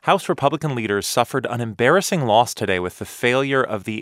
House Republican leaders suffered an embarrassing loss today with the failure of the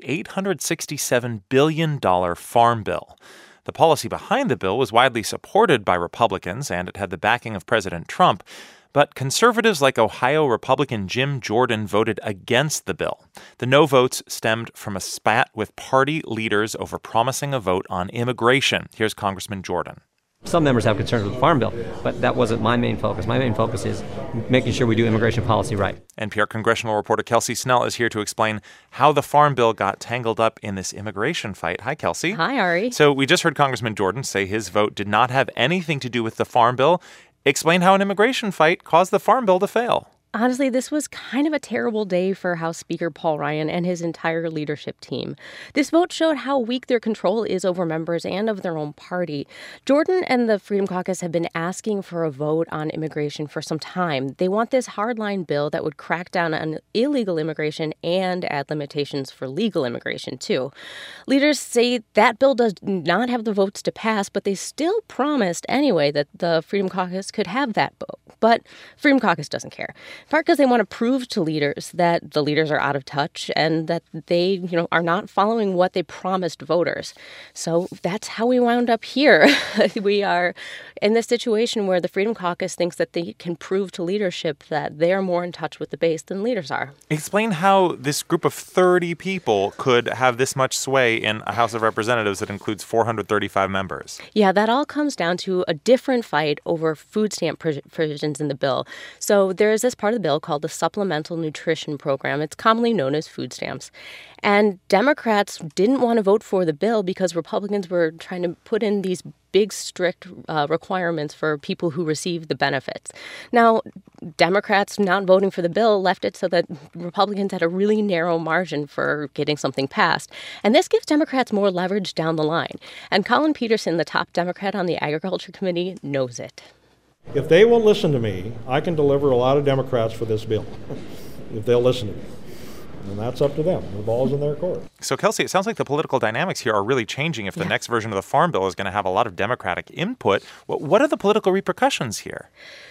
$867 billion farm bill. The policy behind the bill was widely supported by Republicans, and it had the backing of President Trump. But conservatives like Ohio Republican Jim Jordan voted against the bill. The no votes stemmed from a spat with party leaders over promising a vote on immigration. Here's Congressman Jordan. Some members have concerns with the Farm Bill, but that wasn't my main focus. My main focus is making sure we do immigration policy right. NPR congressional reporter Kelsey Snell is here to explain how the Farm Bill got tangled up in this immigration fight. Hi, Kelsey. Hi, Ari. So we just heard Congressman Jordan say his vote did not have anything to do with the Farm Bill. Explain how an immigration fight caused the Farm Bill to fail. Honestly, this was kind of a terrible day for House Speaker Paul Ryan and his entire leadership team. This vote showed how weak their control is over members and of their own party. Jordan and the Freedom Caucus have been asking for a vote on immigration for some time. They want this hardline bill that would crack down on illegal immigration and add limitations for legal immigration, too. Leaders say that bill does not have the votes to pass, but they still promised anyway that the Freedom Caucus could have that vote. But Freedom Caucus doesn't care. In part because they want to prove to leaders that the leaders are out of touch and that they, are not following what they promised voters. So that's how we wound up here. We are in this situation where the Freedom Caucus thinks that they can prove to leadership that they are more in touch with the base than leaders are. Explain how this group of 30 people could have this much sway in a House of Representatives that includes 435 members. Yeah, that all comes down to a different fight over food stamp provisions in the bill. So there is this part of the bill called the Supplemental Nutrition Program. It's commonly known as food stamps. And Democrats didn't want to vote for the bill because Republicans were trying to put in these big, strict requirements for people who receive the benefits. Now, Democrats not voting for the bill left it so that Republicans had a really narrow margin for getting something passed. And this gives Democrats more leverage down the line. And Collin Peterson, the top Democrat on the Agriculture Committee, knows it. If they will listen to me, I can deliver a lot of Democrats for this bill, if they'll listen to me. And that's up to them. The ball's in their court. So, Kelsey, it sounds like the political dynamics here are really changing if the next version of the Farm Bill is going to have a lot of Democratic input. What are the political repercussions here?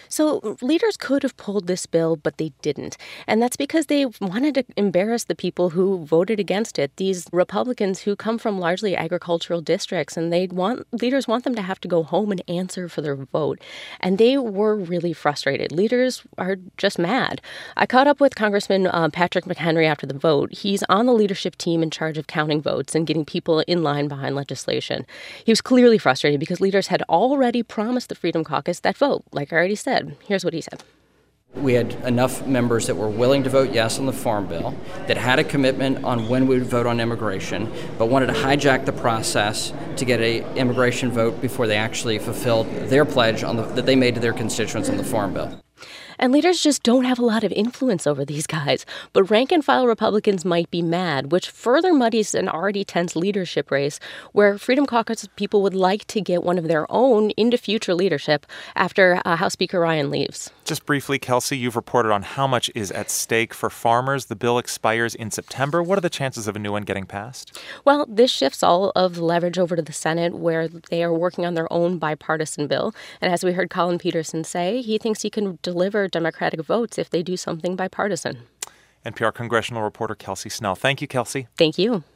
So leaders could have pulled this bill, but they didn't. And that's because they wanted to embarrass the people who voted against it, these Republicans who come from largely agricultural districts, and leaders want them to have to go home and answer for their vote. And they were really frustrated. Leaders are just mad. I caught up with Congressman Patrick McHenry after the vote. He's on the leadership team in charge of counting votes and getting people in line behind legislation. He was clearly frustrated because leaders had already promised the Freedom Caucus that vote, like I already said. Here's what he said. We had enough members that were willing to vote yes on the Farm Bill, that had a commitment on when we would vote on immigration, but wanted to hijack the process to get an immigration vote before they actually fulfilled their pledge that they made to their constituents on the Farm Bill. And leaders just don't have a lot of influence over these guys. But rank-and-file Republicans might be mad, which further muddies an already tense leadership race where Freedom Caucus people would like to get one of their own into future leadership after House Speaker Ryan leaves. Just briefly, Kelsey, you've reported on how much is at stake for farmers. The bill expires in September. What are the chances of a new one getting passed? Well, this shifts all of the leverage over to the Senate, where they are working on their own bipartisan bill. And as we heard Collin Peterson say, he thinks he can deliver Democratic votes if they do something bipartisan. NPR congressional reporter Kelsey Snell. Thank you, Kelsey. Thank you.